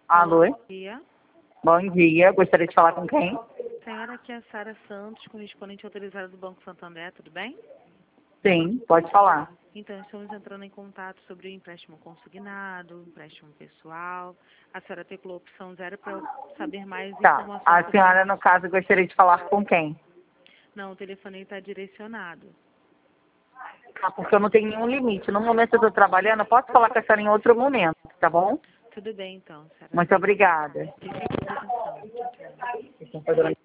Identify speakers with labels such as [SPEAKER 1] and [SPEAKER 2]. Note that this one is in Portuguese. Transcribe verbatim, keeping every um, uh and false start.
[SPEAKER 1] Alô?
[SPEAKER 2] Bom dia.
[SPEAKER 1] Bom dia. Gostaria de falar com quem?
[SPEAKER 2] Senhora, aqui é a Sara Santos, correspondente autorizada do Banco Santander, tudo bem?
[SPEAKER 1] Sim, pode falar.
[SPEAKER 2] Então, estamos entrando em contato sobre o empréstimo consignado, empréstimo pessoal. A senhora teclou a opção zero para eu saber mais
[SPEAKER 1] Tá.
[SPEAKER 2] informações.
[SPEAKER 1] A
[SPEAKER 2] sobre
[SPEAKER 1] senhora,
[SPEAKER 2] isso.
[SPEAKER 1] no caso, gostaria de falar com quem?
[SPEAKER 2] Não, o telefone está direcionado.
[SPEAKER 1] Tá, porque eu não tenho nenhum limite. No momento eu estou trabalhando, eu posso falar com a senhora em outro momento, tá bom?
[SPEAKER 2] Tudo bem, então, senhora.
[SPEAKER 1] Muito obrigada.
[SPEAKER 2] Fique com atenção. Tchau, tchau.
[SPEAKER 1] Vocês estão fazendo